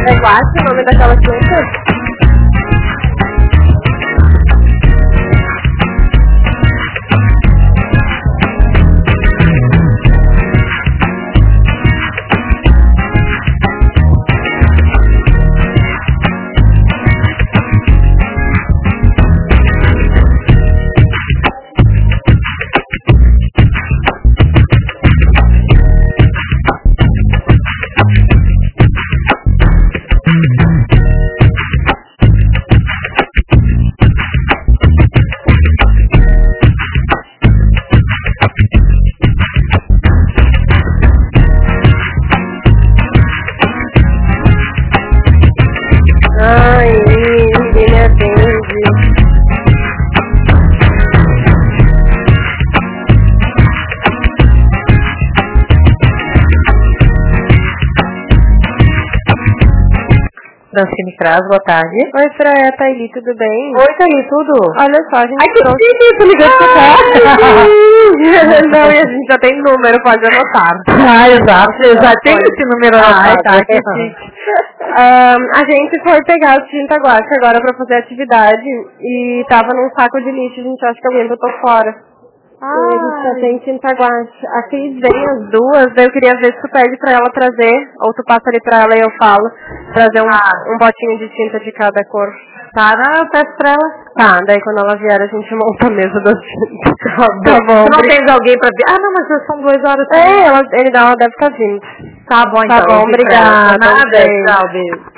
É guache o nome daquela tinta? Ai, ninguém me atende. Francine Kras, boa tarde. Oi, Freia, Thaili, tudo bem? Oi, Thaili, tudo? Olha só, a gente Ai, que chique, tô ligando pra cá. Não, e a gente já tem número, pode anotar. Ah, exato, já tem esse número anotado. Tá, que chique. A gente foi pegar o tinta guache agora pra fazer atividade e tava num saco de lixo, a gente acha que alguém botou fora. E a gente só tem tinta guache. A Cris vem as duas, daí eu queria ver se tu pede pra ela trazer, ou tu passa ali pra ela e eu falo, trazer um potinho de tinta de cada cor. Tá, não, eu peço pra ela. Tá, daí quando ela vier a gente monta a mesa das tintas. Tá bom. Tu não tens alguém pra ver? Ah, não, mas já são 2 horas. Ela deve estar vindo. Tá bom, então. Tá bom, obrigada. Nada, tchau, beijo.